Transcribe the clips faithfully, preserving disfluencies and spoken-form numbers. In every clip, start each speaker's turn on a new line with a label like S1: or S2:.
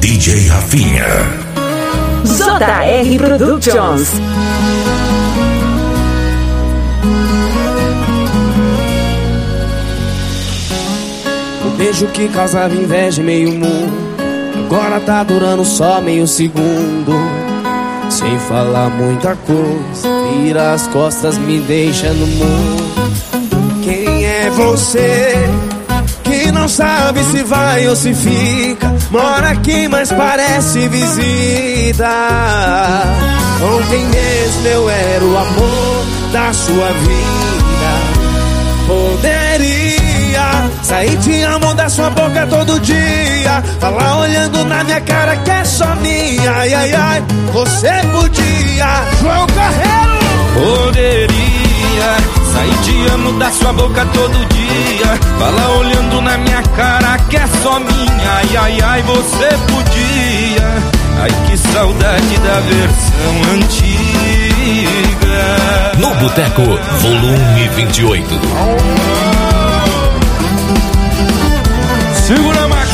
S1: D J Rafinha.
S2: J R Productions.
S3: O beijo que causava inveja em meio mundo agora tá durando só meio segundo. Sem falar muita coisa, vira as costas, me deixa no mundo. Quem é você que não sabe se vai ou se fica? Mora aqui, mas parece visita. Ontem mesmo eu era o amor da sua vida. Poderia sair te amo da sua boca todo dia, falar olhando na minha cara que é só minha. Ai, ai, ai, você podia, João Carreiro.
S4: Poderia sair te amo da sua boca todo dia, falar olhando na minha cara que é só minha. Ai, ai, ai, você podia. Ai, que saudade da versão antiga.
S1: No Boteco, volume vinte e oito.
S4: Segura, Max.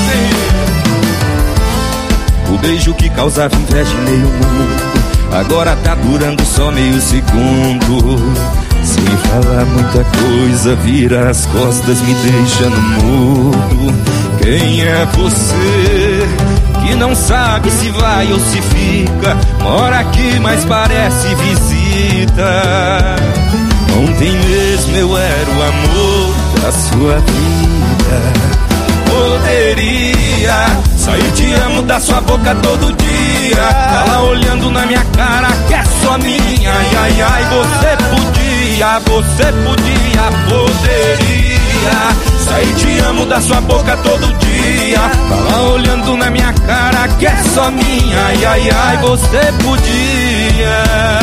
S4: O beijo que causava inveja em meio mundo agora tá durando só meio segundo. Sem falar muita coisa, vira as costas, me deixa no mudo. Quem é você que não sabe se vai ou se fica? Mora aqui, mas parece visita. Ontem mesmo eu era o amor da sua vida. Poderia sair te amo da sua boca todo dia, ela olhando na minha cara que é só minha. Ai, ai, ai, você podia, você podia. Poderia sair te amo da sua boca todo dia, ela olhando na minha cara que é só minha. Ai, ai, ai, você podia.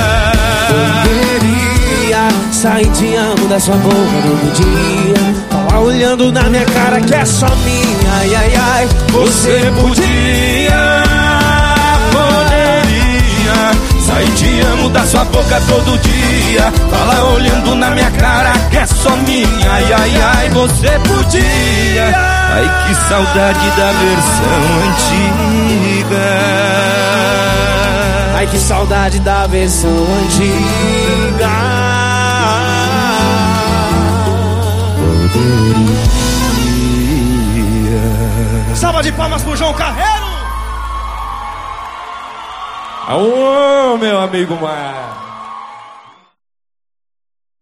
S3: Poderia sair te amo da sua boca todo dia, falar olhando na minha cara que é só minha. Ai, ai, ai,
S4: você podia. Poderia sair te amo da sua boca todo dia, falar olhando na minha cara que é só minha. Ai, ai, ai, você podia. Ai, que saudade da versão antiga.
S3: Ai, que saudade da versão antiga.
S4: Poderia.
S5: Salva de palmas pro João Carreiro.
S4: Aô, meu amigo Mar.